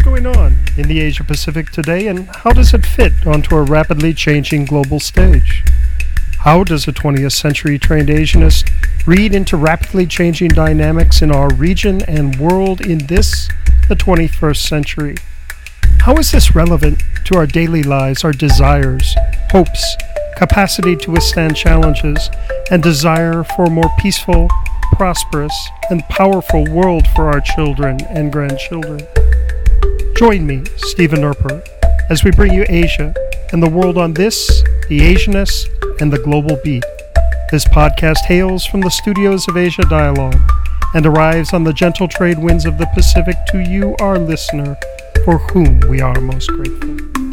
going on in the Asia Pacific today, and how does it fit onto a rapidly changing global stage? How does a 20th century trained Asianist read into rapidly changing dynamics in our region and world in this, the 21st century? How is this relevant to our daily lives, our desires, hopes, capacity to withstand challenges, and desire for a more peaceful, prosperous, and powerful world for our children and grandchildren? Join me, Stephen Norper, as we bring you Asia and the world on this, the Asianist, and the Global Beat. This podcast hails from the studios of Asia Dialogue and arrives on the gentle trade winds of the Pacific to you, our listener, for whom we are most grateful.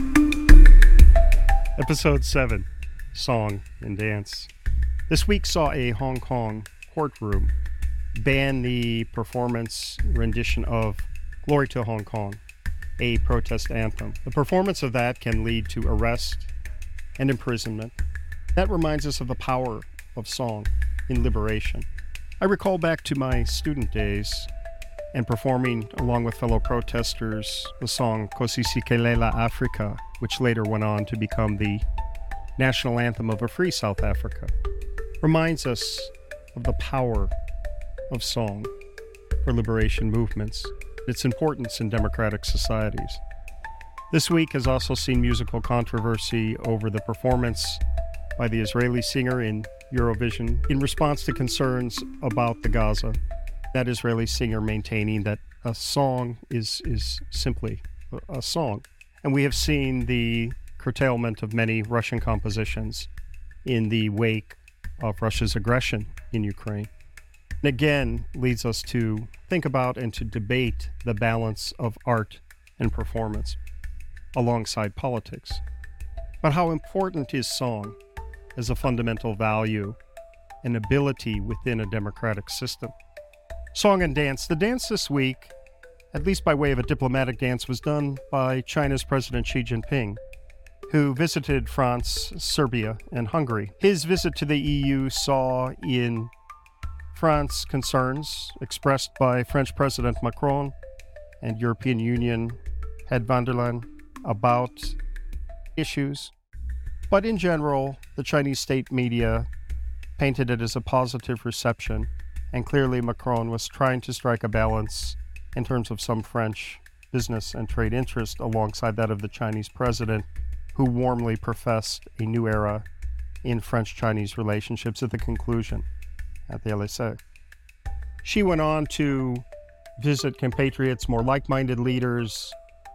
Episode 7, Song and Dance. This week saw a Hong Kong courtroom ban the performance rendition of Glory to Hong Kong, a protest anthem. The performance of that can lead to arrest and imprisonment. That reminds us of the power of song in liberation. I recall back to my student days and performing along with fellow protesters the song Kosisikelela Africa, which later went on to become the national anthem of a free South Africa. Reminds us of the power of song for liberation movements, its importance in democratic societies. This week has also seen musical controversy over the performance by the Israeli singer in Eurovision in response to concerns about the Gaza. That Israeli singer maintaining that a song is simply a song. And we have seen the curtailment of many Russian compositions in the wake of Russia's aggression in Ukraine. And again, leads us to think about and to debate the balance of art and performance alongside politics. But how important is song as a fundamental value and ability within a democratic system? Song and dance. The dance this week, at least by way of a diplomatic dance, was done by China's President Xi Jinping, who visited France, Serbia, and Hungary. His visit to the EU saw in France concerns expressed by French President Macron and European Union head von der Leyen about issues. But in general, the Chinese state media painted it as a positive reception, and clearly Macron was trying to strike a balance in terms of some French business and trade interest alongside that of the Chinese president, who warmly professed a new era in French-Chinese relationships at the conclusion at the Élysée. She went on to visit compatriots, more like-minded leaders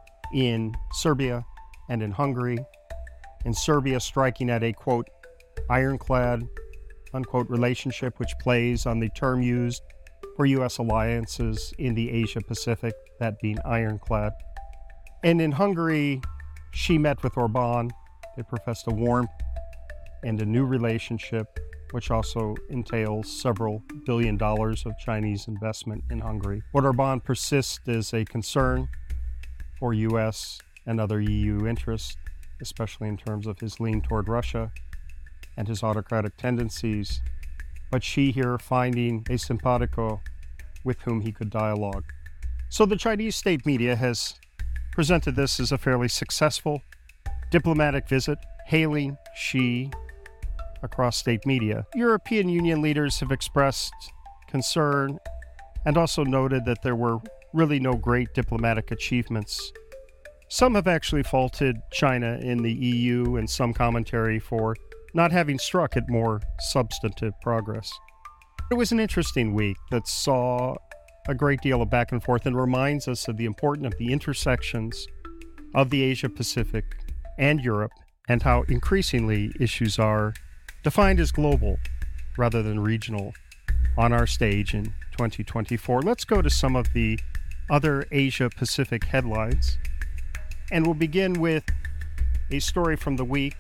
in Serbia and in Hungary. In Serbia, striking at a, quote, ironclad, unquote, relationship which plays on the term used for U.S. alliances in the Asia-Pacific, that being ironclad. And in Hungary, she met with Orbán. They professed a warmth and a new relationship, which also entails several $1 billion of Chinese investment in Hungary. What Orbán persists is a concern for U.S. and other EU interests, especially in terms of his lean toward Russia and his autocratic tendencies, but Xi here finding a simpatico with whom he could dialogue. So the Chinese state media has presented this as a fairly successful diplomatic visit, hailing Xi across state media. European Union leaders have expressed concern and also noted that there were really no great diplomatic achievements. Some have actually faulted China in the EU and some commentary for not having struck at more substantive progress. It was an interesting week that saw a great deal of back and forth and reminds us of the importance of the intersections of the Asia-Pacific and Europe and how increasingly issues are defined as global rather than regional on our stage in 2024. Let's go to some of the other Asia-Pacific headlines. And we'll begin with a story from the week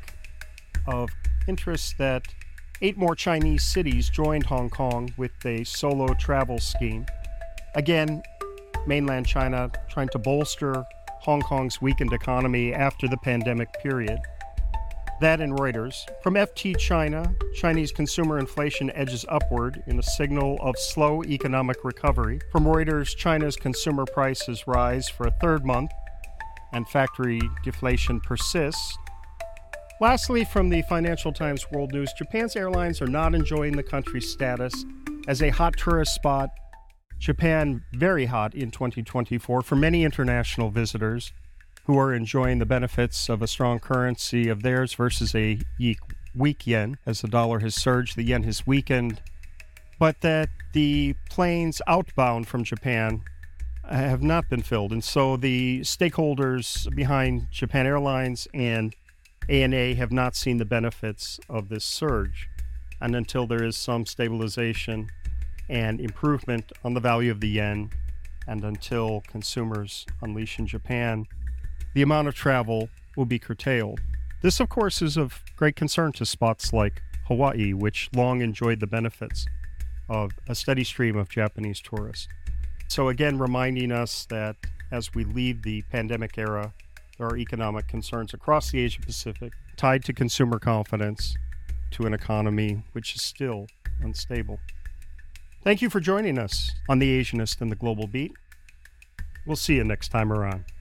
of interest that 8 more Chinese cities joined Hong Kong with a solo travel scheme. Again, mainland China trying to bolster Hong Kong's weakened economy after the pandemic period. That and Reuters. From FT China, Chinese consumer inflation edges upward in a signal of slow economic recovery. From Reuters, China's consumer prices rise for a third month and factory deflation persists. Lastly, from the Financial Times World News, Japan's airlines are not enjoying the country's status as a hot tourist spot. Japan very hot in 2024 for many international visitors who are enjoying the benefits of a strong currency of theirs versus a weak yen. As the dollar has surged, the yen has weakened, but that the planes outbound from Japan have not been filled. And so the stakeholders behind Japan Airlines and ANA have not seen the benefits of this surge. And until there is some stabilization and improvement on the value of the yen, and until consumers unleash in Japan, the amount of travel will be curtailed. This, of course, is of great concern to spots like Hawaii, which long enjoyed the benefits of a steady stream of Japanese tourists. So again, reminding us that as we leave the pandemic era, there are economic concerns across the Asia Pacific tied to consumer confidence, to an economy which is still unstable. Thank you for joining us on The Asianist and the Global Beat. We'll see you next time around.